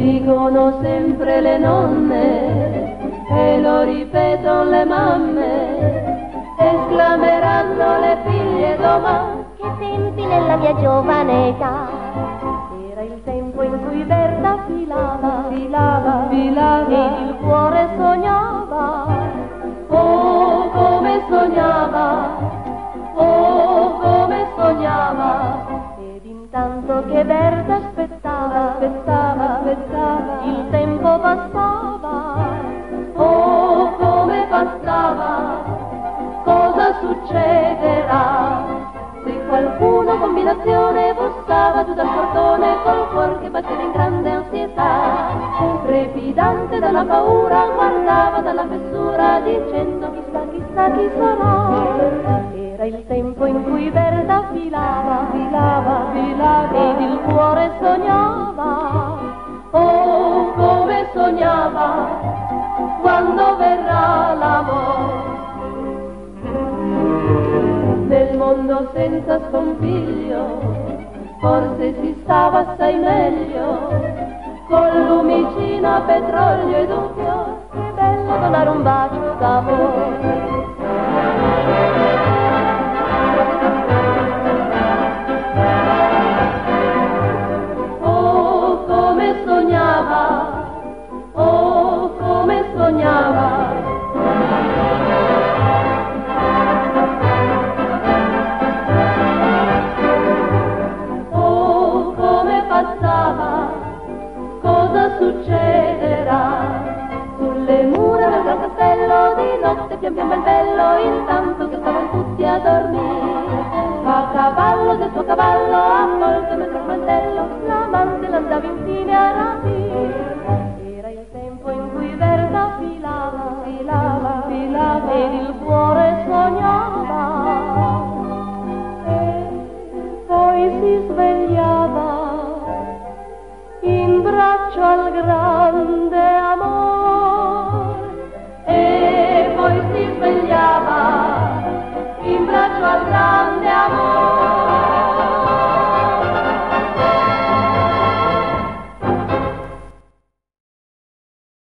dicono sempre le nonne e lo ripetono le mamme, esclameranno le figlie domani. Che tempi nella mia giovane età, era il tempo in cui Berta filava, filava, filava, ed il cuore sognava. Oh, come sognava, oh, come sognava. Ed intanto che Berta aspettava, aspettava, aspettava, il tempo passava. Oh, come passava, cosa succederà? Se qualcuno combinazione bussava giù dal portone col cuor che batteva in grande ansietà, trepidante dalla paura guardava dalla fessura dicendo chissà, chissà chi sarà. Era il tempo in cui Berta filava, filava, filava, ed il cuore sognava. Oh, come sognava, quando verrà l'amore. Nel mondo senza scompiglio forse si stava assai meglio, con lumicino a petrolio ed un fiore. Che bello donare un bacio d'amore. Oh, come sognava, oh, come sognava. Cosa succederà? Sulle mura del gran castello di notte pian pian bel bello, intanto che stavano tutti a dormire. A cavallo del suo cavallo, avvolto nel gran mantello, l'amante l'andava infine a rapire. Era il tempo in cui Berta filava, filava, filava, ed il cuore sognava. E poi si svegliava in braccio al grande amore.